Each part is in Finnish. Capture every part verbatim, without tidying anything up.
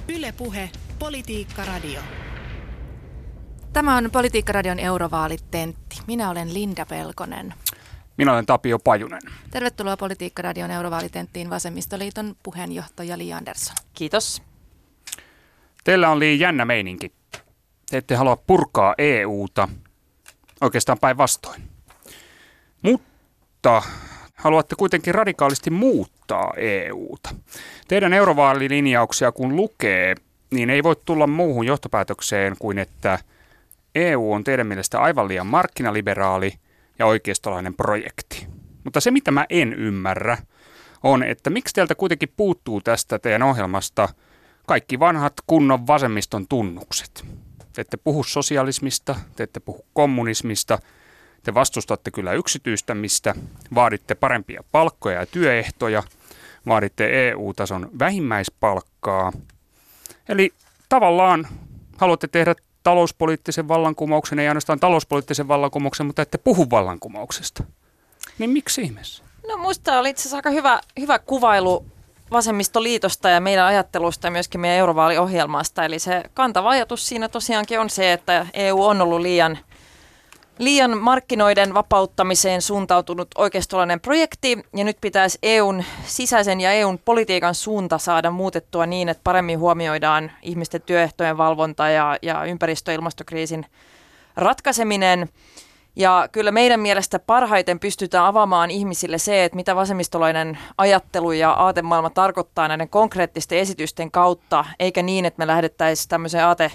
Yle Puhe, Politiikka Radio. Tämä on Politiikka Radion Eurovaalitentti. Minä olen Linda Pelkonen. Minä olen Tapio Pajunen. Tervetuloa Politiikka Radion Eurovaalitenttiin Vasemmistoliiton puheenjohtaja Li Andersson. Kiitos. Teillä on liian jännä meininki. Te ette halua purkaa E U:ta, oikeastaan päinvastoin. Mutta haluatte kuitenkin radikaalisti muuttaa E U:ta. Teidän eurovaalilinjauksia kun lukee, niin ei voi tulla muuhun johtopäätökseen kuin että E U on teidän mielestä aivan liian markkinaliberaali ja oikeistolainen projekti. Mutta se, mitä mä en ymmärrä, on, että miksi teiltä kuitenkin puuttuu tästä teidän ohjelmasta kaikki vanhat kunnon vasemmiston tunnukset. Te ette puhu sosialismista, te ette puhu kommunismista, te vastustatte kyllä yksityistämistä, vaaditte parempia palkkoja ja työehtoja, vaaditte E U-tason vähimmäispalkkaa. Eli tavallaan haluatte tehdä talouspoliittisen vallankumouksen, ei ainoastaan talouspoliittisen vallankumouksen, mutta ette puhu vallankumouksesta. Niin miksi ihmeessä? No musta oli itse asiassa aika hyvä, hyvä kuvailu Vasemmistoliitosta ja meidän ajattelusta ja myöskin meidän eurovaaliohjelmasta. Eli se kantava ajatus siinä tosiaankin on se, että E U on ollut liian, liian markkinoiden vapauttamiseen suuntautunut oikeistolainen projekti. Ja nyt pitäisi E U:n sisäisen ja E U:n politiikan suunta saada muutettua niin, että paremmin huomioidaan ihmisten työehtojen valvonta ja, ja ympäristö- ja ilmastokriisin ratkaiseminen. Ja kyllä meidän mielestä parhaiten pystytään avaamaan ihmisille se, että mitä vasemmistolainen ajattelu ja aatemaailma tarkoittaa näiden konkreettisten esitysten kautta, eikä niin, että me lähdettäisiin tämmöiseen aate,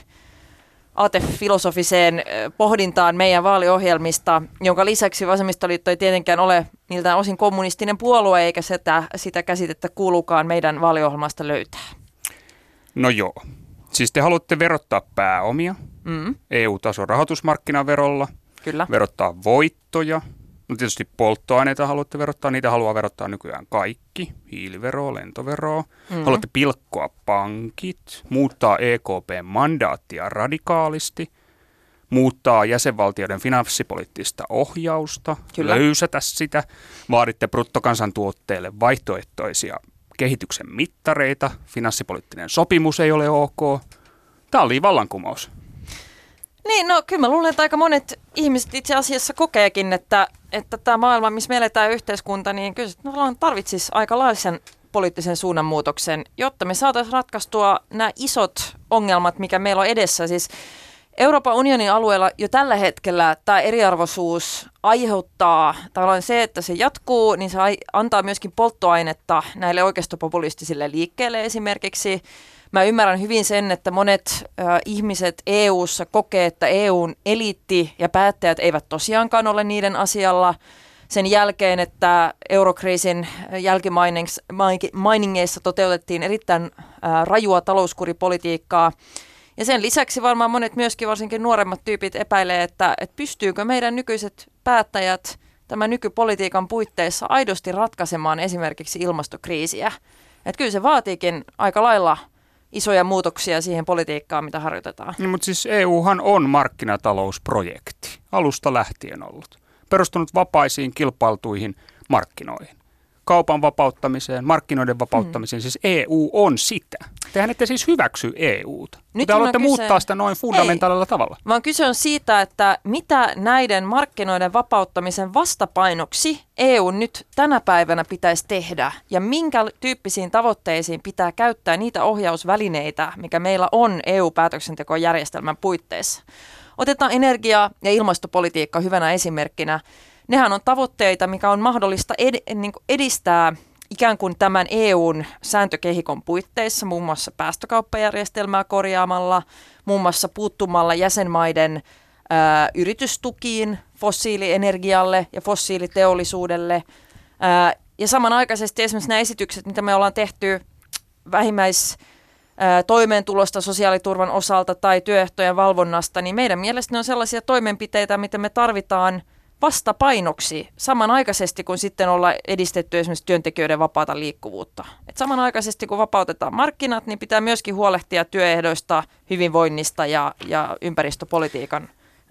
aatefilosofiseen pohdintaan meidän vaaliohjelmista, jonka lisäksi vasemmistoliitto ei tietenkään ole miltään osin kommunistinen puolue, eikä sitä, sitä käsitettä kuulukaan meidän vaaliohjelmasta löytää. No joo. Siis te haluatte verottaa pääomia Mm. E U-tason rahoitusmarkkinaverolla. Kyllä. Verottaa voittoja. No tietysti polttoaineita haluatte verottaa. Niitä haluaa verottaa nykyään kaikki. Hiiliveroa, lentoveroa. Mm. Haluatte pilkkoa pankit. Muuttaa E K P:n mandaattia radikaalisti. Muuttaa jäsenvaltioiden finanssipoliittista ohjausta. Kyllä. Löysätä sitä. Vaaditte bruttokansantuotteelle vaihtoehtoisia kehityksen mittareita. Finanssipoliittinen sopimus ei ole ok. Tämä oli vallankumous. Niin, no kyllä mä luulen, että aika monet ihmiset itse asiassa kokeekin, että, että tämä maailma, missä me eletään yhteiskunta, niin kyllä no, tarvitsisi aikalaisen poliittisen suunnanmuutoksen, jotta me saataisiin ratkaistua nämä isot ongelmat, mikä meillä on edessä. Siis Euroopan unionin alueella jo tällä hetkellä tämä eriarvoisuus aiheuttaa tavallaan se, että se jatkuu, niin se antaa myöskin polttoainetta näille oikeistopopulistisille liikkeille esimerkiksi. Mä ymmärrän hyvin sen, että monet äh, ihmiset E U:ssa kokee, että E U:n eliitti ja päättäjät eivät tosiaankaan ole niiden asialla. Sen jälkeen, että eurokriisin jälkimainingeissa toteutettiin erittäin äh, rajua talouskuripolitiikkaa. Ja sen lisäksi varmaan monet myöskin, varsinkin nuoremmat tyypit, epäilee, että, että pystyykö meidän nykyiset päättäjät tämän nykypolitiikan puitteissa aidosti ratkaisemaan esimerkiksi ilmastokriisiä. Että kyllä se vaatiikin aika lailla isoja muutoksia siihen politiikkaan, mitä harjoitetaan. No, mutta siis E Uhan on markkinatalousprojekti, alusta lähtien ollut. Perustunut vapaisiin kilpailtuihin markkinoihin. Kaupan vapauttamiseen, markkinoiden vapauttamiseen, hmm. siis E U on sitä. Tehän ette siis hyväksy E Uta. Nyt te haluatte kyse... muuttaa sitä noin fundamentaalilla Ei, tavalla. Vaan kyse on siitä, että mitä näiden markkinoiden vapauttamisen vastapainoksi E U nyt tänä päivänä pitäisi tehdä ja minkä tyyppisiin tavoitteisiin pitää käyttää niitä ohjausvälineitä, mikä meillä on E U-päätöksentekojärjestelmän puitteissa. Otetaan energia- ja ilmastopolitiikka hyvänä esimerkkinä. Nehän on tavoitteita, mikä on mahdollista ed- niin kuin edistää ikään kuin tämän E U:n sääntökehikon puitteissa, muun muassa päästökauppajärjestelmää korjaamalla, muun muassa puuttumalla jäsenmaiden ää, yritystukiin, fossiilienergialle ja fossiiliteollisuudelle. Ää, ja samanaikaisesti esimerkiksi nämä esitykset, mitä me ollaan tehty vähimmäis toimeentulosta sosiaaliturvan osalta tai työehtojen valvonnasta, niin meidän mielestä ne on sellaisia toimenpiteitä, mitä me tarvitaan vastapainoksi samanaikaisesti, kun sitten ollaan edistetty esimerkiksi työntekijöiden vapaata liikkuvuutta. Et samanaikaisesti, kun vapautetaan markkinat, niin pitää myöskin huolehtia työehdoista, hyvinvoinnista ja, ja ympäristöpolitiikan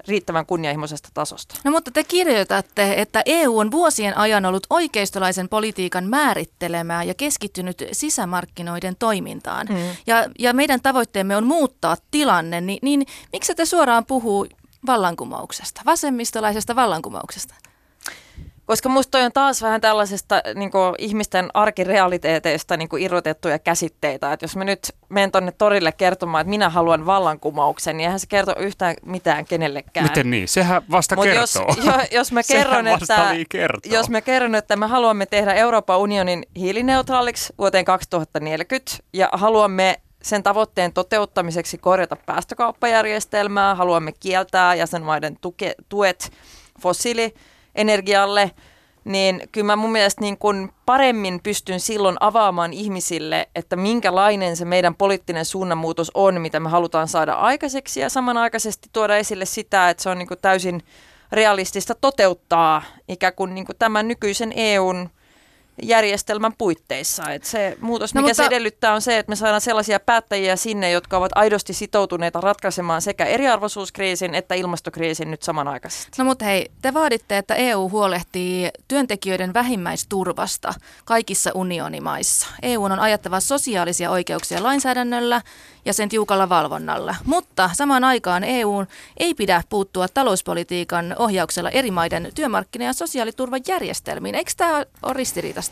riittävän kunnianhimoisesta tasosta. No mutta te kirjoitatte, että E U on vuosien ajan ollut oikeistolaisen politiikan määrittelemää ja keskittynyt sisämarkkinoiden toimintaan. Mm. Ja, ja meidän tavoitteemme on muuttaa tilanne, niin, niin miksi te suoraan puhuu vallankumouksesta, vasemmistolaisesta vallankumouksesta? Koska musta toi on taas vähän tällaisesta niin kuin ihmisten arkirealiteeteista niin kuin irrotettuja käsitteitä. Että jos mä nyt menen tonne torille kertomaan, että minä haluan vallankumouksen, niin eihän se kerto yhtään mitään kenellekään. Miten niin? Sehän vasta Mut kertoo. Jos, jo, jos, mä kerron, että, jos mä kerron, että me haluamme tehdä Euroopan unionin hiilineutraaliksi vuoteen kaksituhattaneljäkymmentä ja haluamme sen tavoitteen toteuttamiseksi korjata päästökauppajärjestelmää, haluamme kieltää jäsenmaiden tuke, tuet fossiili energialle, niin kyllä mä mun mielestä niin kun paremmin pystyn silloin avaamaan ihmisille, että minkälainen se meidän poliittinen suunnanmuutos on, mitä me halutaan saada aikaiseksi ja samanaikaisesti tuoda esille sitä, että se on niin kun täysin realistista toteuttaa ikään kuin, niin kuin tämän nykyisen E U:n järjestelmän puitteissa. Et se muutos, mikä no, mutta... se edellyttää, on se, että me saadaan sellaisia päättäjiä sinne, jotka ovat aidosti sitoutuneita ratkaisemaan sekä eriarvoisuuskriisin että ilmastokriisin nyt samanaikaisesti. No mutta hei, te vaaditte, että E U huolehtii työntekijöiden vähimmäisturvasta kaikissa unionimaissa. E U on ajattava sosiaalisia oikeuksia lainsäädännöllä ja sen tiukalla valvonnalla. Mutta samaan aikaan E U ei pidä puuttua talouspolitiikan ohjauksella eri maiden työmarkkina- ja sosiaaliturvajärjestelmiin. Eikö tämä ole ristiriitaista?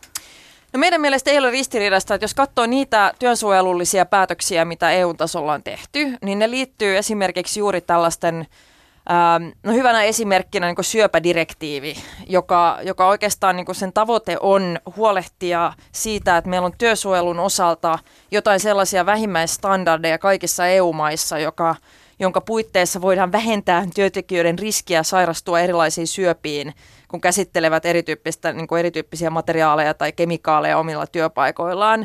No meidän mielestä ei ole ristiriidasta, että jos katsoo niitä työsuojelullisia päätöksiä, mitä E U-tasolla on tehty, niin ne liittyy esimerkiksi juuri tällaisten, ähm, no hyvänä esimerkkinä niin kuin syöpädirektiivi, joka, joka oikeastaan niin kuin sen tavoite on huolehtia siitä, että meillä on työsuojelun osalta jotain sellaisia vähimmäisstandardeja kaikissa E U-maissa, joka, jonka puitteissa voidaan vähentää työntekijöiden riskiä sairastua erilaisiin syöpiin, kun käsittelevät erityyppistä, niin kuin erityyppisiä materiaaleja tai kemikaaleja omilla työpaikoillaan.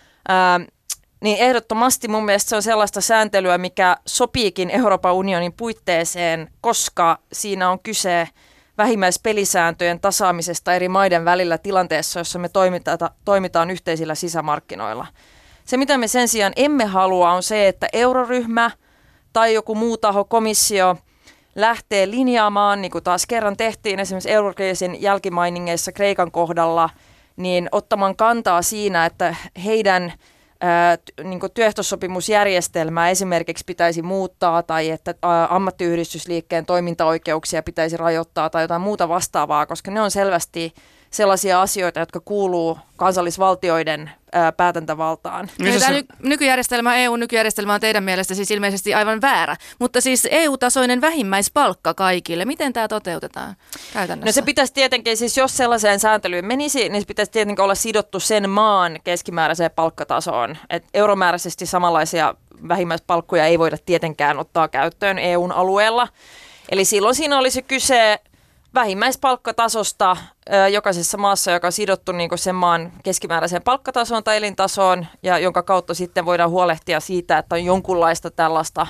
Ää, niin ehdottomasti mun mielestä se on sellaista sääntelyä, mikä sopiikin Euroopan unionin puitteeseen, koska siinä on kyse vähimmäispelisääntöjen tasaamisesta eri maiden välillä tilanteessa, jossa me toimitaan, toimitaan yhteisillä sisämarkkinoilla. Se, mitä me sen sijaan emme halua, on se, että euroryhmä tai joku muu taho, komissio, lähtee linjaamaan, niin kuin taas kerran tehtiin esimerkiksi eurokriisin jälkimainingeissa Kreikan kohdalla, niin ottamaan kantaa siinä, että heidän ää, niin kuin työehtosopimusjärjestelmää esimerkiksi pitäisi muuttaa tai että ää, ammattiyhdistysliikkeen toimintaoikeuksia pitäisi rajoittaa tai jotain muuta vastaavaa, koska ne on selvästi sellaisia asioita, jotka kuuluu kansallisvaltioiden ää, päätäntävaltaan. Niin tämä ny- nykyjärjestelmä, E U-nykyjärjestelmä on teidän mielestä siis ilmeisesti aivan väärä, mutta siis E U-tasoinen vähimmäispalkka kaikille, miten tämä toteutetaan käytännössä? No se pitäisi tietenkin, siis jos sellaiseen sääntelyyn menisi, niin se pitäisi tietenkin olla sidottu sen maan keskimääräiseen palkkatasoon. Et euromääräisesti samanlaisia vähimmäispalkkoja ei voida tietenkään ottaa käyttöön E U:n alueella. Eli silloin siinä olisi kyse vähimmäispalkkatasosta ö, jokaisessa maassa, joka on sidottu niin kuin sen maan keskimääräiseen palkkatasoon tai elintasoon, ja jonka kautta sitten voidaan huolehtia siitä, että on jonkunlaista tällaista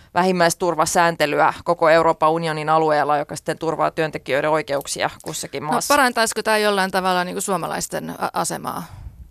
vähimmäisturvasääntelyä koko Euroopan unionin alueella, joka sitten turvaa työntekijöiden oikeuksia kussakin maassa. No, parantaisiko tämä jollain tavalla niin kuin suomalaisten asemaa?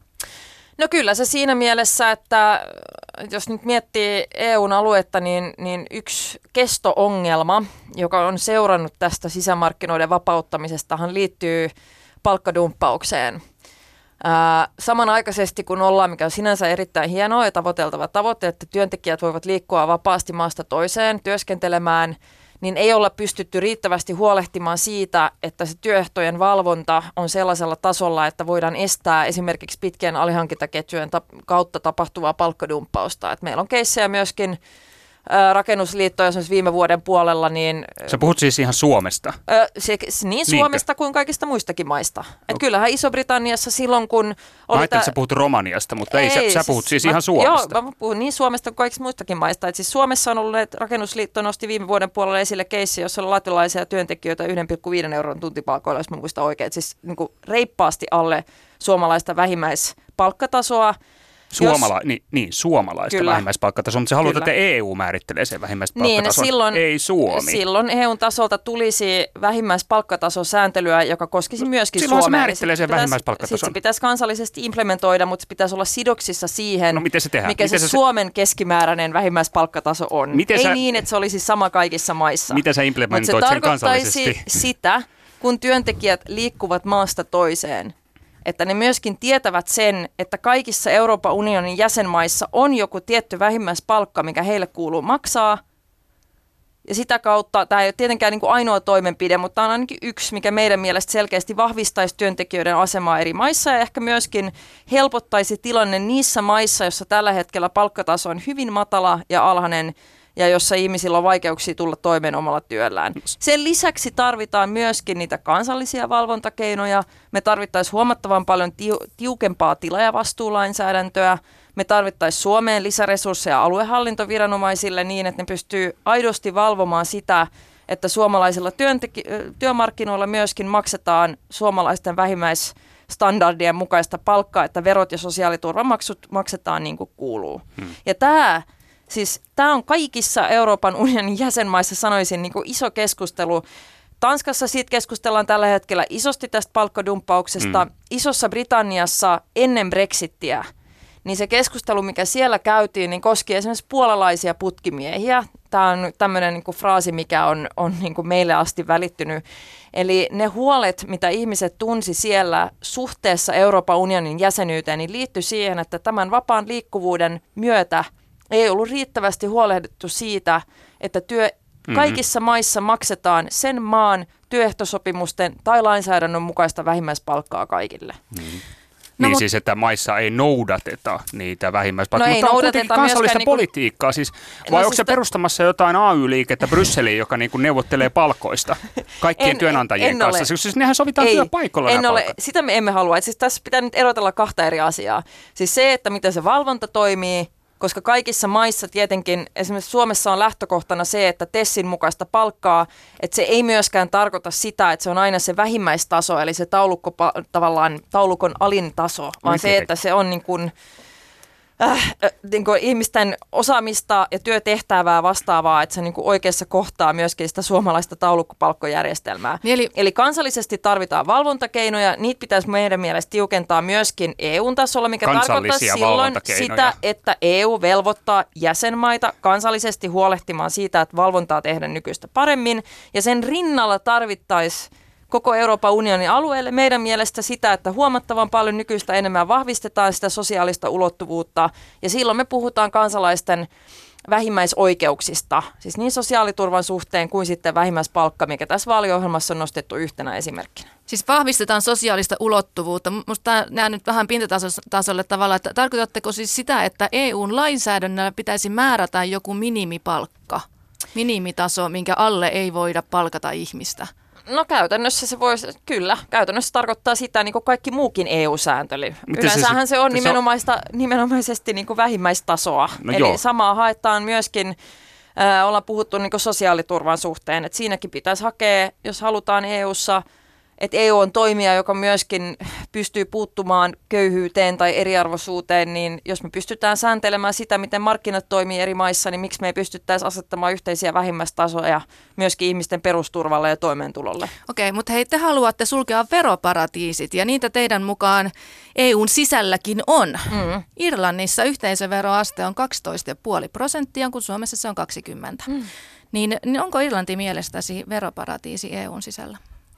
No kyllä se siinä mielessä, että jos nyt miettii E U:n aluetta, niin, niin yksi kesto-ongelma, joka on seurannut tästä sisämarkkinoiden vapauttamisestahan liittyy palkkadumppaukseen. Ää, samanaikaisesti kun ollaan, mikä on sinänsä erittäin hienoa ja tavoiteltava tavoite, että työntekijät voivat liikkua vapaasti maasta toiseen työskentelemään, niin ei olla pystytty riittävästi huolehtimaan siitä, että se työehtojen valvonta on sellaisella tasolla, että voidaan estää esimerkiksi pitkien alihankintaketjujen kautta tapahtuvaa palkkadumppausta. Et meillä on keissejä myöskin ää, rakennusliittoja esimerkiksi viime vuoden puolella. Niin, sä puhut siis ihan Suomesta? Ää, se, niin Suomesta Niinkö? Kuin kaikista muistakin maista. Et kyllähän Iso-Britanniassa silloin, kun oli... Mä ajattelin, että sä puhut Romaniasta, mutta ei, ei sä, siis, sä puhut siis mä, ihan Suomesta. Joo, mä puhun niin Suomesta kuin kaikista muistakin maista. Et siis Suomessa on ollut, että Rakennusliitto nosti viime vuoden puolella esille keissi, jossa on latvialaisia työntekijöitä yksi pilkku viisi euron tuntipalkoilla, jos mä muistan oikein. Et siis niin kuin reippaasti alle suomalaista vähimmäispalkkatasoa. Suomala- niin, niin, suomalaista Kyllä. vähimmäispalkkatasoa, mutta se haluaa, Kyllä. että E U määrittelee sen vähimmäispalkkatason, niin, silloin, ei Suomi. Silloin E U:n tasolta tulisi vähimmäispalkkatasosääntelyä, joka koskisi myöskin silloin Suomea. se määrittelee sen vähimmäispalkkatason. Sitten se pitäisi kansallisesti implementoida, mutta se pitäisi olla sidoksissa siihen, no, miten se tehdään? mikä miten se, se Suomen keskimääräinen vähimmäispalkkataso on. Miten ei sä, niin, että se olisi sama kaikissa maissa. Miten sä implementoit sen kansallisesti? Mutta se tarkoittaisi sitä, kun työntekijät liikkuvat maasta toiseen, että ne myöskin tietävät sen, että kaikissa Euroopan unionin jäsenmaissa on joku tietty vähimmäispalkka, mikä heille kuuluu maksaa. Ja sitä kautta, tämä ei ole tietenkään niin kuin ainoa toimenpide, mutta tämä on ainakin yksi, mikä meidän mielestä selkeästi vahvistaisi työntekijöiden asemaa eri maissa ja ehkä myöskin helpottaisi tilanne niissä maissa, joissa tällä hetkellä palkkataso on hyvin matala ja alhainen ja jossa ihmisillä on vaikeuksia tulla toimeen omalla työllään. Sen lisäksi tarvitaan myöskin niitä kansallisia valvontakeinoja. Me tarvittaisiin huomattavan paljon tiu- tiukempaa tilaajavastuulainsäädäntöä. Me tarvittaisiin Suomeen lisäresursseja aluehallintoviranomaisille niin, että ne pystyy aidosti valvomaan sitä, että suomalaisilla työntek- työmarkkinoilla myöskin maksetaan suomalaisten vähimmäisstandardien mukaista palkkaa, että verot ja sosiaaliturvamaksut maksetaan niin kuin kuuluu. Hmm. Ja tämä... Siis tämä on kaikissa Euroopan unionin jäsenmaissa, sanoisin, niin kuin iso keskustelu. Tanskassa siitä keskustellaan tällä hetkellä isosti tästä palkkadumppauksesta. Mm. Isossa Britanniassa ennen Brexittiä, niin se keskustelu, mikä siellä käytiin, niin koski esimerkiksi puolalaisia putkimiehiä. Tämä on tämmöinen niin kuin fraasi, mikä on, on niin kuin meille asti välittynyt. Eli ne huolet, mitä ihmiset tunsi siellä suhteessa Euroopan unionin jäsenyyteen, niin liittyi siihen, että tämän vapaan liikkuvuuden myötä ei ollut riittävästi huolehdittu siitä, että työ kaikissa mm-hmm. maissa maksetaan sen maan työehtosopimusten tai lainsäädännön mukaista vähimmäispalkkaa kaikille. Mm-hmm. No, niin mut, siis, että maissa ei noudateta niitä vähimmäispalkkoja. No ei mutta on noudateta kuitenkin kansallista niinku, politiikkaa. Siis, vai no onko siis se ta- perustamassa jotain A Y-liikettä Brysseliin, joka niinku neuvottelee palkoista kaikkien en, työnantajien en kanssa? Ole. Siis nehän sovitaan ei, työpaikoilla en nämä ole. palkat. Sitä me emme halua. Et siis tässä pitää nyt erotella kahta eri asiaa. Siis se, että miten se valvonta toimii, koska kaikissa maissa tietenkin, esimerkiksi Suomessa on lähtökohtana se, että TESin mukaista palkkaa, että se ei myöskään tarkoita sitä, että se on aina se vähimmäistaso, eli se taulukko, tavallaan taulukon alin taso, vaan Oikein. se, että se on niin kuin, äh, niin kuin ihmisten osaamista ja työtehtävää vastaavaa, että se niin kuin oikeassa kohtaa myöskin sitä suomalaista taulukkopalkkojärjestelmää. Eli, Eli kansallisesti tarvitaan valvontakeinoja, niitä pitäisi meidän mielestä tiukentaa myöskin E U-tasolla, mikä tarkoittaa silloin sitä, että E U velvoittaa jäsenmaita kansallisesti huolehtimaan siitä, että valvontaa tehdään nykyistä paremmin, ja sen rinnalla tarvittaisiin koko Euroopan unionin alueelle meidän mielestä sitä, että huomattavan paljon nykyistä enemmän vahvistetaan sitä sosiaalista ulottuvuutta, ja silloin me puhutaan kansalaisten vähimmäisoikeuksista, siis niin sosiaaliturvan suhteen kuin sitten vähimmäispalkka, mikä tässä vaaliohjelmassa on nostettu yhtenä esimerkkinä. Siis vahvistetaan sosiaalista ulottuvuutta. Minusta nämä nyt vähän pintatasolle tavalla, että tarkoitatteko siis sitä, että E U:n lainsäädännöllä pitäisi määrätä joku minimipalkka, minimitaso, minkä alle ei voida palkata ihmistä? No käytännössä se voisi, kyllä, käytännössä tarkoittaa sitä niin kuin kaikki muukin E U-sääntely. Miten Yleensähän se, se on se nimenomaista, nimenomaisesti niin kuin vähimmäistasoa. No Eli joo. samaa haetaan myöskin, äh, ollaan puhuttu niin kuin sosiaaliturvan suhteen, että siinäkin pitäisi hakea, jos halutaan E U:ssa, että E U on toimija, joka myöskin pystyy puuttumaan köyhyyteen tai eriarvoisuuteen, niin jos me pystytään sääntelemään sitä, miten markkinat toimii eri maissa, niin miksi me ei pystyttäisi asettamaan yhteisiä vähimmäistasoja myöskin ihmisten perusturvalle ja toimeentulolle? Okei, mutta hei, te haluatte sulkea veroparatiisit, ja niitä teidän mukaan E U:n sisälläkin on. Mm. Irlannissa yhteisöveroaste on kaksitoista pilkku viisi prosenttia, kun Suomessa se on kaksikymmentä. Mm. Niin, niin onko Irlanti mielestäsi veroparatiisi E U:n sisällä?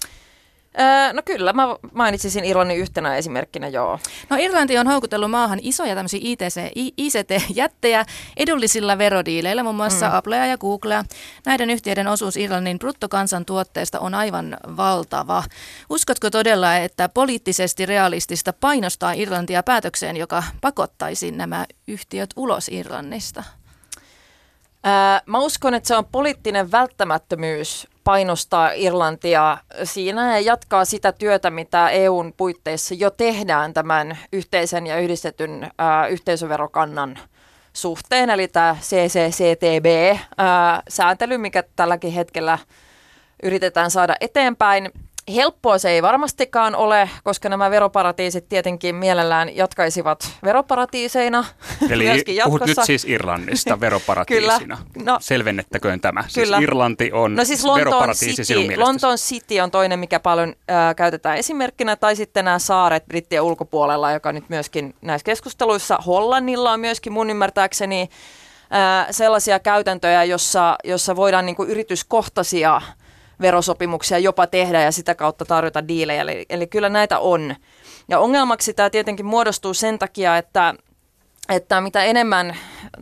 Öö, no kyllä, mä mainitsisin Irlannin yhtenä esimerkkinä, joo. No Irlanti on houkutellut maahan isoja tämmöisiä I C T-jättejä edullisilla verodiileillä, muun muassa mm. Applea ja Googlea. Näiden yhtiöiden osuus Irlannin bruttokansantuotteesta on aivan valtava. Uskotko todella, että poliittisesti realistista painostaa Irlantia päätökseen, joka pakottaisi nämä yhtiöt ulos Irlannista? Öö, mä uskon, että se on poliittinen välttämättömyys painostaa Irlantia siinä ja jatkaa sitä työtä, mitä E U:n puitteissa jo tehdään tämän yhteisen ja yhdistetyn ää, yhteisöverokannan suhteen, eli tämä C C C T B-sääntely, mikä tälläkin hetkellä yritetään saada eteenpäin. Helppoa se ei varmastikaan ole, koska nämä veroparatiisit tietenkin mielellään jatkaisivat veroparatiiseina. Eli puhut nyt siis Irlannista veroparatiisina. No, selvennettäköön tämä. Kyllä. Siis Irlanti on no siis veroparatiisi sinun mielestäsi. Lontoon City on toinen, mikä paljon äh, käytetään esimerkkinä, tai sitten nämä saaret brittien ulkopuolella, joka nyt myöskin näissä keskusteluissa. Hollannilla on myöskin mun ymmärtääkseni äh, sellaisia käytäntöjä, jossa, jossa voidaan niin kuin yrityskohtaisia verosopimuksia jopa tehdä ja sitä kautta tarjota diilejä. Eli, eli kyllä näitä on. Ja ongelmaksi tämä tietenkin muodostuu sen takia, että, että mitä enemmän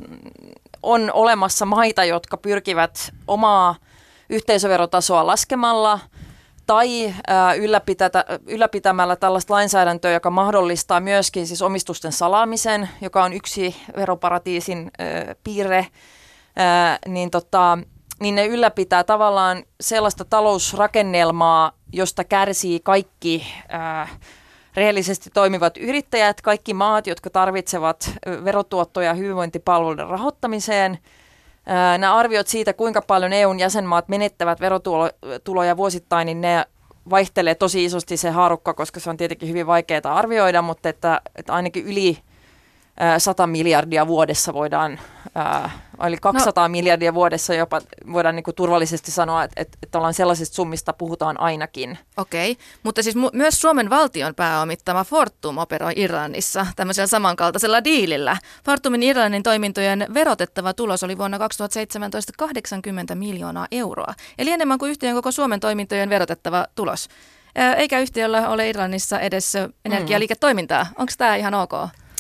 on olemassa maita, jotka pyrkivät omaa yhteisöverotasoa laskemalla tai ää, ylläpitätä, ylläpitämällä tällaista lainsäädäntöä, joka mahdollistaa myöskin siis omistusten salaamisen, joka on yksi veroparatiisin ää, piirre, ää, niin tota, niin ne ylläpitää tavallaan sellaista talousrakennelmaa, josta kärsii kaikki äh, rehellisesti toimivat yrittäjät, kaikki maat, jotka tarvitsevat verotuottoja hyvinvointipalveluiden rahoittamiseen. Äh, nämä arviot siitä, kuinka paljon E U:n jäsenmaat menettävät verotuloja vuosittain, niin ne vaihtelee tosi isosti se haarukka, koska se on tietenkin hyvin vaikeaa arvioida, mutta että, että ainakin yli sata miljardia vuodessa voidaan, ää, eli kaksisataa no. miljardia vuodessa jopa voidaan niin kuin turvallisesti sanoa, että, että, että ollaan sellaisista summista puhutaan ainakin. Okei, mutta siis mu- myös Suomen valtion pääomittama Fortum operoi Irlannissa tämmöisellä samankaltaisella diilillä. Fortumin Irlannin toimintojen verotettava tulos oli vuonna kaksituhattaseitsemäntoista kahdeksankymmentä miljoonaa euroa, eli enemmän kuin yhtiön koko Suomen toimintojen verotettava tulos. Eikä yhtiöllä ole Irlannissa edes energialiiketoimintaa. Onko tämä ihan ok?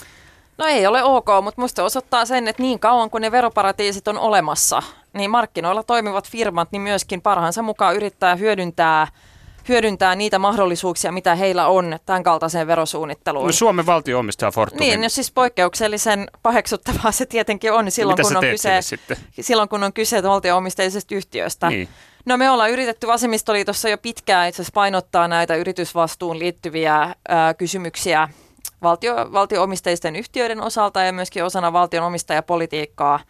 No ei ole ok, mutta musta osoittaa sen, että niin kauan kuin ne veroparatiisit on olemassa, niin markkinoilla toimivat firmat niin myöskin parhaansa mukaan yrittää hyödyntää, hyödyntää niitä mahdollisuuksia, mitä heillä on tämän kaltaiseen verosuunnitteluun. No Suomen valtio omistaa Fortumin. Niin, no siis poikkeuksellisen paheksuttavaa se tietenkin on silloin, mitä kun on, kyse, silloin kun on kyse valtio-omisteisesta yhtiöstä. Niin. No me ollaan yritetty Vasemmistoliitossa jo pitkään itse asiassa painottaa näitä yritysvastuun liittyviä ää, kysymyksiä Valtio, valtio-omisteisten yhtiöiden osalta ja myöskin osana valtion omistajapolitiikkaa.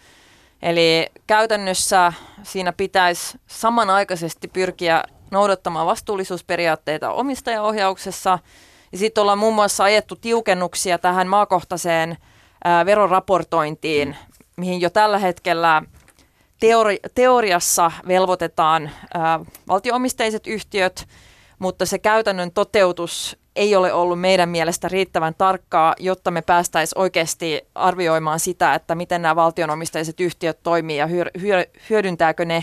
Eli käytännössä siinä pitäisi samanaikaisesti pyrkiä noudattamaan vastuullisuusperiaatteita omistajaohjauksessa. Ja sitten ollaan muun muassa ajettu tiukennuksia tähän maakohtaiseen ää, veroraportointiin, mihin jo tällä hetkellä teori- teoriassa velvoitetaan ää, valtio-omisteiset yhtiöt, mutta se käytännön toteutus ei ole ollut meidän mielestä riittävän tarkkaa, jotta me päästäisiin oikeasti arvioimaan sitä, että miten nämä valtionomisteiset yhtiöt toimii ja hyödyntääkö ne,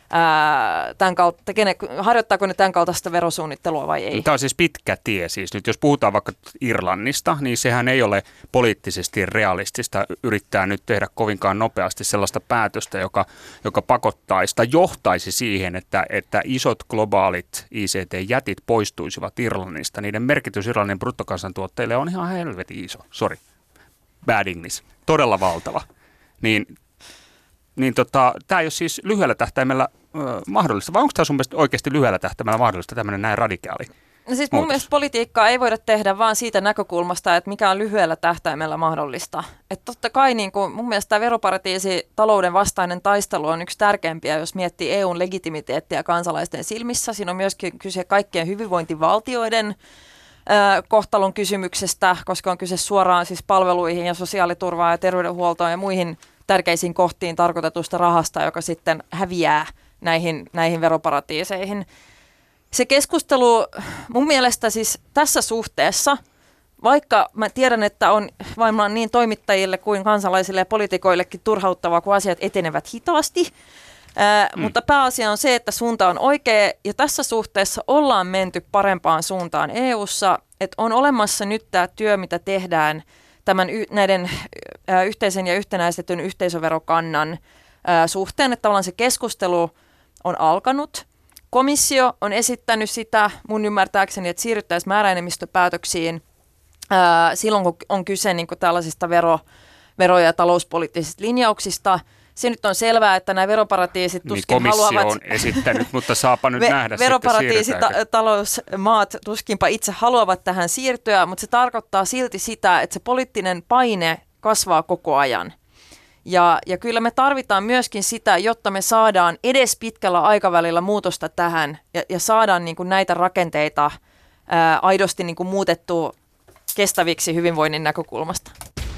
ää, tämän kautta, harjoittaako ne tämän kaltaista verosuunnittelua vai ei. Tämä on siis pitkä tie. Siis nyt jos puhutaan vaikka Irlannista, niin sehän ei ole poliittisesti realistista yrittää nyt tehdä kovinkaan nopeasti sellaista päätöstä, joka, joka pakottaisi tai johtaisi siihen, että, että isot globaalit I C T-jätit poistuisivat Irlannista. Niiden merkitys Irlannin bruttokansantuotteille on ihan helvetin iso. Sori, bad English. Todella valtava. Niin, niin tota, tämä ei ole siis lyhyellä tähtäimellä ö, mahdollista, vai onko tämä sun mielestä oikeasti lyhyellä tähtäimellä mahdollista tämmöinen näin radikaali No siis mun muutos? mielestä politiikkaa ei voida tehdä vaan siitä näkökulmasta, että mikä on lyhyellä tähtäimellä mahdollista. Että totta kai niin kuin mun mielestä tämä veroparatiisi talouden vastainen taistelu on yksi tärkeimpiä, jos miettii E U:n legitimiteettiä kansalaisten silmissä. Siinä on myöskin kyse kaikkien hyvinvointivaltioiden ö, kohtalon kysymyksestä, koska on kyse suoraan siis palveluihin ja sosiaaliturvaan ja terveydenhuoltoon ja muihin tärkeisiin kohtiin tarkoitetusta rahasta, joka sitten häviää näihin, näihin veroparatiiseihin. Se keskustelu mun mielestä siis tässä suhteessa, vaikka mä tiedän, että on varmaan niin toimittajille kuin kansalaisille ja poliitikoillekin turhauttavaa, kun asiat etenevät hitaasti, ää, mm. mutta pääasia on se, että suunta on oikea ja tässä suhteessa ollaan menty parempaan suuntaan E U:ssa, että on olemassa nyt tämä työ, mitä tehdään tämän y- näiden ä, yhteisen ja yhtenäistetyn yhteisöverokannan ä, suhteen, että tavallaan se keskustelu on alkanut. Komissio on esittänyt sitä mun ymmärtääkseni, että siirryttäisiin määräenemmistöpäätöksiin ää, silloin, kun on kyse niin kuin tällaisista vero, vero- ja talouspoliittisista linjauksista. Se nyt on selvää, että nämä veroparatiisit tuskin niin komissio haluavat... on esittänyt, mutta saapa nyt ve- nähdä veroparatiisit, talousmaat tuskinpa itse haluavat tähän siirtyä, mutta se tarkoittaa silti sitä, että se poliittinen paine kasvaa koko ajan. Ja, ja kyllä me tarvitaan myöskin sitä, jotta me saadaan edes pitkällä aikavälillä muutosta tähän ja, ja saadaan niin kuin näitä rakenteita ää, aidosti niin kuin muutettua kestäviksi hyvinvoinnin näkökulmasta.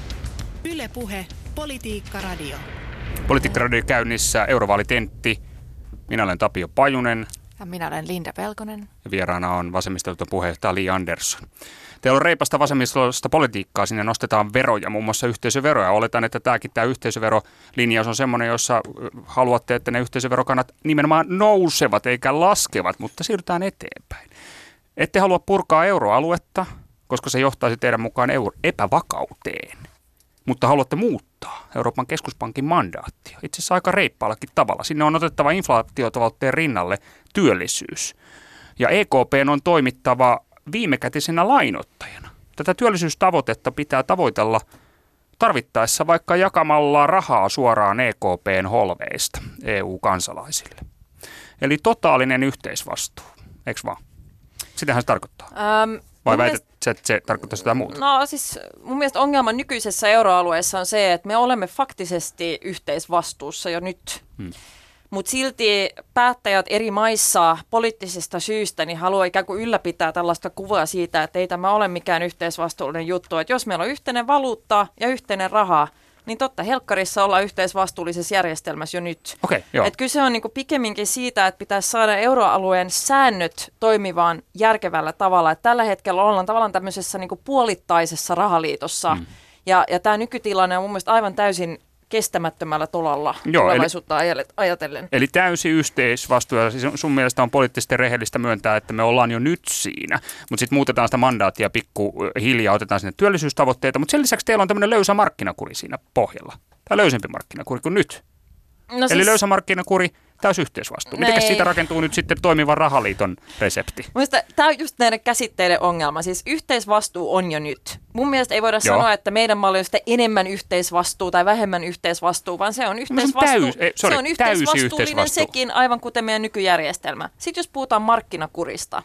Yle Puhe, Politiikka Radio. Politiikka Radio käynnissä, eurovaalitentti. Minä olen Tapio Pajunen. Ja minä olen Linda Pelkonen. Ja vieraana on vasemmistoliiton puheenjohtaja Li Andersson. Teillä on reipasta vasemmistolaista politiikkaa, sinne nostetaan veroja, muun muassa yhteisöveroja. Oletan, että tämäkin tämä yhteisöverolinjaus on semmoinen, jossa haluatte, että ne yhteisöverokannat nimenomaan nousevat eikä laskevat, mutta siirrytään eteenpäin. Ette halua purkaa euroaluetta, koska se johtaisi teidän mukaan euro- epävakauteen, mutta haluatte muuttaa Euroopan keskuspankin mandaattia. Itse asiassa aika reippaallakin tavalla. Sinne on otettava inflaatiotavoitteen rinnalle työllisyys. Ja E K P on toimittava viimekätisenä lainottajana. Tätä työllisyystavoitetta pitää tavoitella tarvittaessa vaikka jakamalla rahaa suoraan E K P:n holveista E U-kansalaisille. Eli totaalinen yhteisvastuu, eikö vaan? Sitähän se tarkoittaa. Ähm, Vai mun väität, mielestä, että se tarkoittaa sitä muuta? No siis mun mielestä ongelma nykyisessä euroalueessa on se, että me olemme faktisesti yhteisvastuussa jo nyt. Hmm. Mutta silti päättäjät eri maissa poliittisista syistä niin haluaa ikään kuin ylläpitää tällaista kuvaa siitä, että ei tämä ole mikään yhteisvastuullinen juttu. Että jos meillä on yhteinen valuutta ja yhteinen raha, niin totta helkkarissa ollaan yhteisvastuullisessa järjestelmässä jo nyt. Okay, joo. Et kyse on niinku pikemminkin siitä, että pitäisi saada euroalueen säännöt toimivaan järkevällä tavalla. Et tällä hetkellä ollaan tavallaan tämmöisessä niinku puolittaisessa rahaliitossa. Mm. Ja, ja tämä nykytilanne on mun mielestä aivan täysin kestämättömällä tolalla Joo, tulevaisuutta eli, ajatellen. Eli täysi yhteisvastuu, ja siis sun mielestä on poliittisesti rehellistä myöntää, että me ollaan jo nyt siinä, mutta sitten muutetaan sitä mandaattia pikkuhiljaa, otetaan sinne työllisyystavoitteita, mutta sen lisäksi teillä on tämmöinen löysä markkinakuri siinä pohjalla, tai löysempi markkinakuri kuin nyt. No eli siis löysä markkinakuri, täysi yhteisvastuu. Mitenkäs siitä rakentuu nyt sitten toimivan rahaliiton resepti? Mielestäni tämä on just näiden käsitteiden ongelma. Siis yhteisvastuu on jo nyt. Mun mielestä ei voida Joo. sanoa, että meidän malli on sitten enemmän yhteisvastuu tai vähemmän yhteisvastuu, vaan se on yhteisvastuu. Täys, ei, sorry, se on yhteisvastuullinen yhteisvastuu. sekin, aivan kuten meidän nykyjärjestelmä. Sitten jos puhutaan markkinakurista.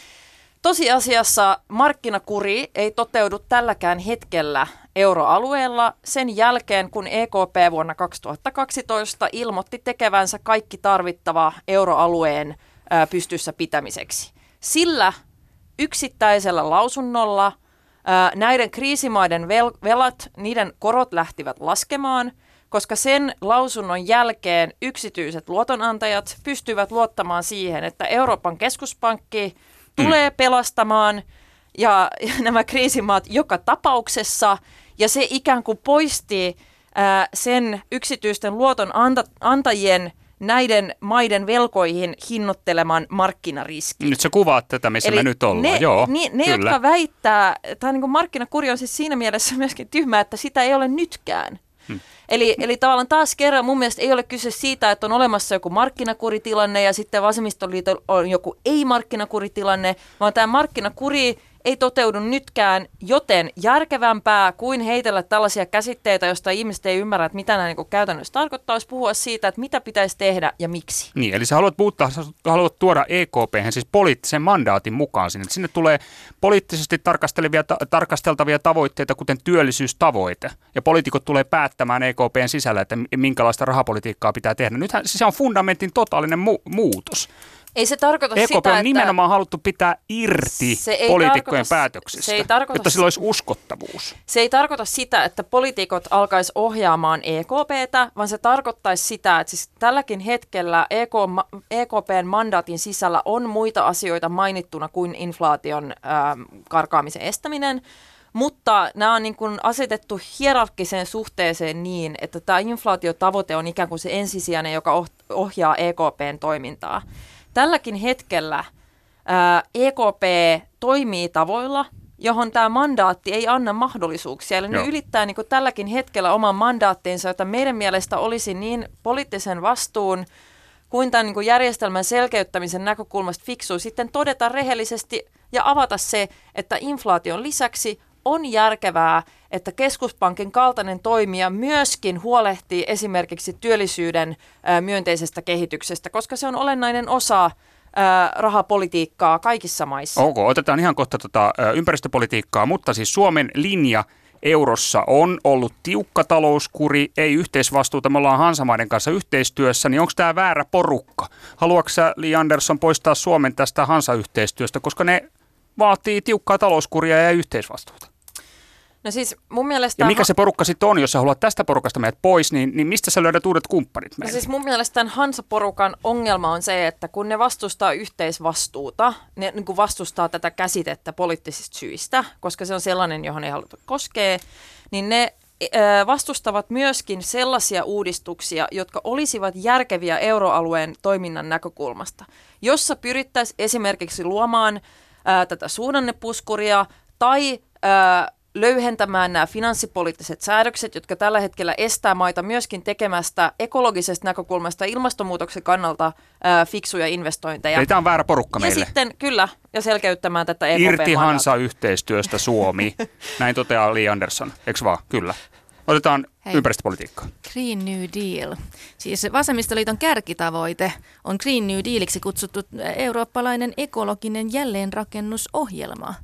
Tosiasiassa markkinakuri ei toteudu tälläkään hetkellä euroalueella sen jälkeen, kun E K P vuonna kaksituhattakaksitoista ilmoitti tekevänsä kaikki tarvittava euroalueen ää, pystyssä pitämiseksi. Sillä yksittäisellä lausunnolla ää, näiden kriisimaiden vel- velat, niiden korot lähtivät laskemaan, koska sen lausunnon jälkeen yksityiset luotonantajat pystyvät luottamaan siihen, että Euroopan keskuspankki tulee pelastamaan ja, ja nämä kriisimaat joka tapauksessa, ja se ikään kuin poisti ää, sen yksityisten luotonantajien näiden maiden velkoihin hinnoitteleman markkinariskin. Nyt sä kuvaat tätä, missä Eli me nyt ollaan. Ne, Joo, ne, ne jotka väittää, tämä niin kuin markkinakuri on siis siinä mielessä myöskin tyhmää, että sitä ei ole nytkään. Hmm. Eli, eli tavallaan taas kerran mun mielestä ei ole kyse siitä, että on olemassa joku markkinakuritilanne ja sitten vasemmistoliitolla on joku ei-markkinakuritilanne, vaan tämä markkinakuri ei toteudu nytkään, joten järkevämpää kuin heitellä tällaisia käsitteitä, joista ihmiset ei ymmärrä, että mitä nämä niin käytännössä tarkoittaa, olisi puhua siitä, että mitä pitäisi tehdä ja miksi. Niin, eli sä haluat, puuttaa, sä haluat tuoda E K P:hen siis poliittisen mandaatin mukaan sinne. Sinne tulee poliittisesti tarkastelevia, ta- tarkasteltavia tavoitteita, kuten työllisyystavoite. Ja poliitikot tulee päättämään E K P:n sisällä, että minkälaista rahapolitiikkaa pitää tehdä. Nythän se on fundamentin totaalinen mu- muutos. Ei se tarkoita E K P sitä, on että nimenomaan haluttu pitää irti poliitikkojen päätöksistä, se ei tarkoita, jotta sillä olisi uskottavuus. Se ei tarkoita sitä, että poliitikot alkaisi ohjaamaan E K P:tä, vaan se tarkoittaisi sitä, että siis tälläkin hetkellä E K P:n mandaatin sisällä on muita asioita mainittuna kuin inflaation ää, karkaamisen estäminen. Mutta nämä on niin kuin asetettu hierarkkiseen suhteeseen niin, että tämä inflaatiotavoite on ikään kuin se ensisijainen, joka ohjaa E K P:n toimintaa. Tälläkin hetkellä ää, E K P toimii tavoilla, johon tämä mandaatti ei anna mahdollisuuksia. Eli Joo. ne ylittää niin kuin tälläkin hetkellä oman mandaattinsa, jota meidän mielestä olisi niin poliittisen vastuun kuin tämän niin kuin järjestelmän selkeyttämisen näkökulmasta fiksua sitten todeta rehellisesti ja avata se, että inflaation lisäksi on järkevää, että keskuspankin kaltainen toimija myöskin huolehtii esimerkiksi työllisyyden ää, myönteisestä kehityksestä, koska se on olennainen osa ää, rahapolitiikkaa kaikissa maissa. Ok, otetaan ihan kohta tota, ympäristöpolitiikkaa, mutta siis Suomen linja eurossa on ollut tiukka talouskuri, ei yhteisvastuuta, me ollaan Hansamaiden kanssa yhteistyössä, niin onko tämä väärä porukka? Haluatko sä, Li Andersson, poistaa Suomen tästä Hansa-yhteistyöstä, koska ne vaatii tiukkaa talouskuria ja yhteisvastuuta? No siis mun mielestä... Ja mikä se porukka sitten on, jos sä haluat tästä porukasta meidät pois, niin, niin mistä sä löydät uudet kumppanit meille? No siis mun mielestä tämän Hansa-porukan ongelma on se, että kun ne vastustaa yhteisvastuuta, ne niin kuin vastustaa tätä käsitettä poliittisista syistä, koska se on sellainen, johon ei haluta koskea, niin ne äh, vastustavat myöskin sellaisia uudistuksia, jotka olisivat järkeviä euroalueen toiminnan näkökulmasta, jossa pyrittäisiin esimerkiksi luomaan äh, tätä suhdannepuskuria tai... Äh, löyhentämään nämä finanssipoliittiset säädökset, jotka tällä hetkellä estää maita myöskin tekemästä ekologisesta näkökulmasta ilmastonmuutoksen kannalta ää, fiksuja investointeja. Eli tämä on väärä porukka ja meille. Ja sitten, kyllä, ja selkeyttämään tätä E K P:n Irti mandaatia. Hansa-yhteistyöstä Suomi, näin toteaa Li Andersson, eikö vaan? Kyllä. Otetaan Hei. ympäristöpolitiikkaa. Green New Deal. Siis Vasemmistoliiton kärkitavoite on Green New Dealiksi kutsuttu eurooppalainen ekologinen jälleenrakennusohjelma.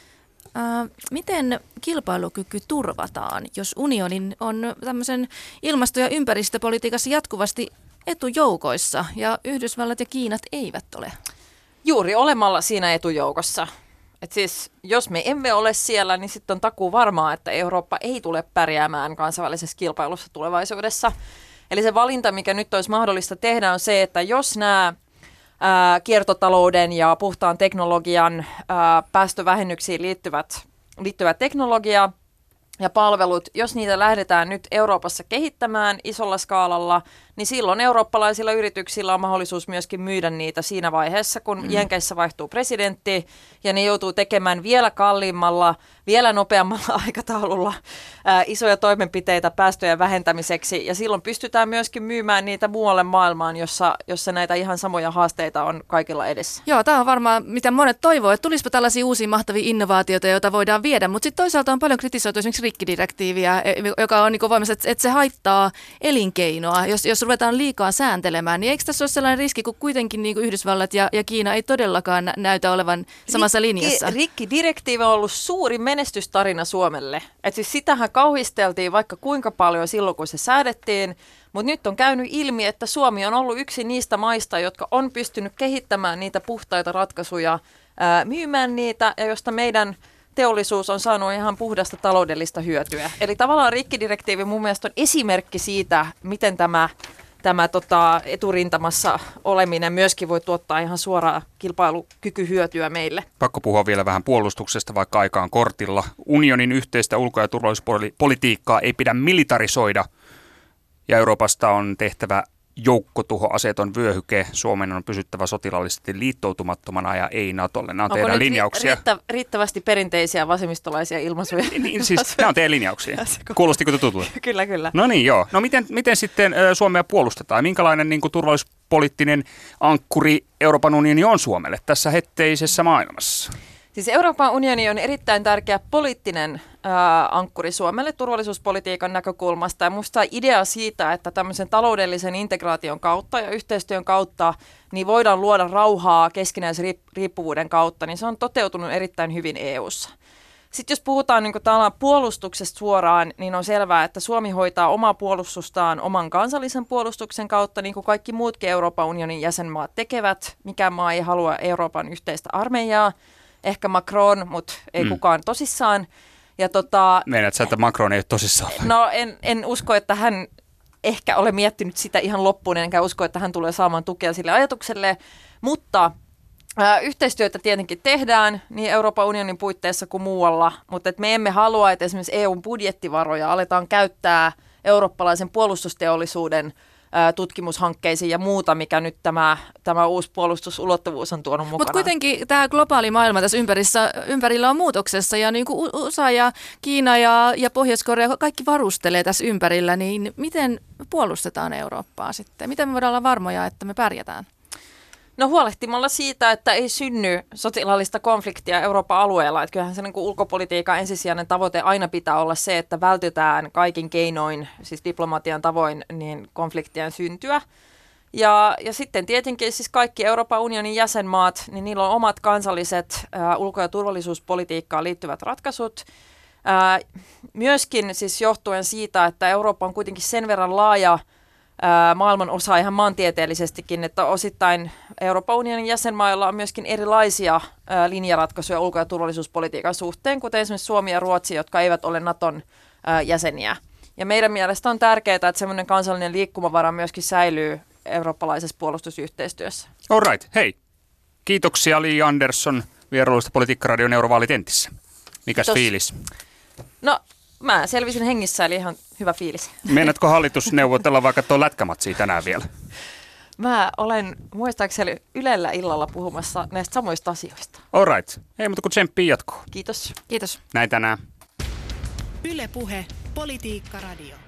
Uh, miten kilpailukyky turvataan, jos unionin on tämmöisen ilmasto- ja ympäristöpolitiikassa jatkuvasti etujoukoissa ja Yhdysvallat ja Kiinat eivät ole? Juuri olemalla siinä etujoukossa. Et siis, jos me emme ole siellä, niin sitten on takuu varmaa, että Eurooppa ei tule pärjäämään kansainvälisessä kilpailussa tulevaisuudessa. Eli se valinta, mikä nyt olisi mahdollista tehdä, on se, että jos nämä Ää, kiertotalouden ja puhtaan teknologian ää, päästövähennyksiin liittyvät, liittyvät teknologia ja palvelut, jos niitä lähdetään nyt Euroopassa kehittämään isolla skaalalla, niin silloin eurooppalaisilla yrityksillä on mahdollisuus myöskin myydä niitä siinä vaiheessa, kun mm. Jenkeissä vaihtuu presidentti ja ne joutuu tekemään vielä kalliimmalla, vielä nopeammalla aikataululla ää, isoja toimenpiteitä päästöjen vähentämiseksi ja silloin pystytään myöskin myymään niitä muualle maailmaan, jossa, jossa näitä ihan samoja haasteita on kaikilla edessä. Joo, tämä on varmaan mitä monet toivoo, että tulisipa tällaisia uusia mahtavia innovaatioita, joita voidaan viedä, mutta sitten toisaalta on paljon kritisoitu esimerkiksi rikkidirektiiviä, joka on niin voimassa, että se haittaa elinkeinoa, jos, jos ruvetaan liikaa sääntelemään, niin eikö tässä ole sellainen riski, kun kuitenkin niin kuin Yhdysvallat ja, ja Kiina ei todellakaan näytä olevan samassa Rikki, linjassa? Rikkidirektiivi on ollut suuri menestystarina Suomelle. Et siis sitähän kauhisteltiin vaikka kuinka paljon silloin, kun se säädettiin, mutta nyt on käynyt ilmi, että Suomi on ollut yksi niistä maista, jotka on pystynyt kehittämään niitä puhtaita ratkaisuja, ää, myymään niitä ja josta meidän teollisuus on saanut ihan puhdasta taloudellista hyötyä. Eli tavallaan rikkidirektiivi mun mielestä on esimerkki siitä, miten tämä, tämä tota, eturintamassa oleminen myöskin voi tuottaa ihan suoraa kilpailukykyhyötyä meille. Pakko puhua vielä vähän puolustuksesta, vaikka aika on kortilla. Unionin yhteistä ulko- ja turvallisuuspolitiikkaa ei pidä militarisoida ja Euroopasta on tehtävä joukkotuhoaseeton vyöhyke. Suomen on pysyttävä sotilaallisesti liittoutumattomana ja ei Natolle. Nämä on Onko teidän nyt linjauksia. Riittä, riittävästi perinteisiä vasemmistolaisia ilmaisuja? Niin, siis nämä on teidän linjauksia. Kuulostiko tutulle? Kyllä, kyllä. No niin, joo. No miten, miten sitten ö, Suomea puolustetaan? Minkälainen niin kuin, turvallisuuspoliittinen ankkuri Euroopan unioni on Suomelle tässä hetteisessä maailmassa? Siis Euroopan unioni on erittäin tärkeä poliittinen ää, ankkuri Suomelle turvallisuuspolitiikan näkökulmasta. Ja minusta idea siitä, että tämmöisen taloudellisen integraation kautta ja yhteistyön kautta niin voidaan luoda rauhaa keskinäisriippuvuuden kautta, niin se on toteutunut erittäin hyvin E U:ssa. Sitten jos puhutaan niin puolustuksesta suoraan, niin on selvää, että Suomi hoitaa omaa puolustustaan oman kansallisen puolustuksen kautta, niin kuin kaikki muutkin Euroopan unionin jäsenmaat tekevät. Mikään maa ei halua Euroopan yhteistä armeijaa. Ehkä Macron, mutta ei mm. kukaan tosissaan. Ja tota, Meinaat sä, että Macron ei ole tosissaan? No en, en usko, että hän ehkä ole miettinyt sitä ihan loppuun, enkä usko, että hän tulee saamaan tukea sille ajatukselle. Mutta ää, yhteistyötä tietenkin tehdään niin Euroopan unionin puitteissa kuin muualla, mutta et me emme halua, että esimerkiksi E U:n budjettivaroja aletaan käyttää eurooppalaisen puolustusteollisuuden tutkimushankkeisiin ja muuta, mikä nyt tämä, tämä uusi puolustusulottuvuus on tuonut mukana. Mutta kuitenkin tämä globaali maailma tässä ympärissä, ympärillä on muutoksessa ja niin kuin U S A ja Kiina ja, ja Pohjois-Korea, kaikki varustelee tässä ympärillä, niin miten puolustetaan Eurooppaa sitten? Miten me voidaan olla varmoja, että me pärjätään? No huolehtimalla siitä, että ei synny sotilaallista konfliktia Euroopan alueella. Että kyllähän se niin kuin ulkopolitiikan ensisijainen tavoite aina pitää olla se, että vältytään kaikin keinoin, siis diplomatian tavoin, niin konfliktien syntyä. Ja, ja sitten tietenkin siis kaikki Euroopan unionin jäsenmaat, niin niillä on omat kansalliset ä, ulko- ja turvallisuuspolitiikkaan liittyvät ratkaisut. Ää, myöskin siis johtuen siitä, että Eurooppa on kuitenkin sen verran laaja ää, maailman osa ihan maantieteellisestikin, että osittain Euroopan unionin jäsenmailla on myöskin erilaisia ää, linjaratkaisuja ulko- ja turvallisuuspolitiikan suhteen, kuten esimerkiksi Suomi ja Ruotsi, jotka eivät ole Naton ää, jäseniä. Ja meidän mielestä on tärkeää, että semmoinen kansallinen liikkumavara myöskin säilyy eurooppalaisessa puolustusyhteistyössä. All right, hei. Kiitoksia Li Andersson vierailusta Politiikkaradion Eurovaalitentissä. Mikäs Kiitos. fiilis? No, mä selvisin hengissä, eli ihan hyvä fiilis. Meinaatko hallitus neuvotella vaikka tuon lätkämatsia tänään vielä? Mä olen muistaakseni Ylellä illalla puhumassa näistä samoista asioista. All right. Ei muuta kuin tsemppiä jatkoon. Kiitos. Kiitos. Näin tänään. Yle Puhe, Politiikka Radio.